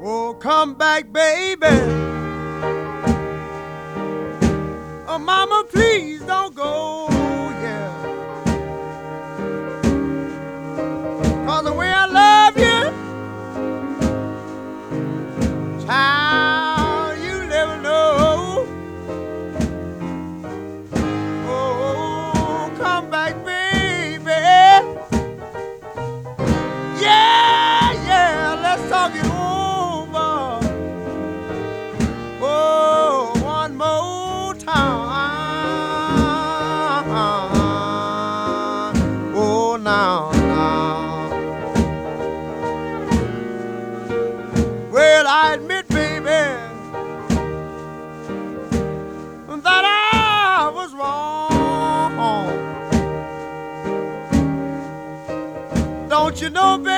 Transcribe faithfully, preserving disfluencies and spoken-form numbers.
Oh, come back, baby. Oh, mama, please don't go, yeah. 'Cause the way I love you, child, you never know. Oh, come back, baby. Yeah, yeah, let's talk it over. Oh, one more time. Oh, now, now. Well, I admit, baby, that I was wrong. Don't you know, baby?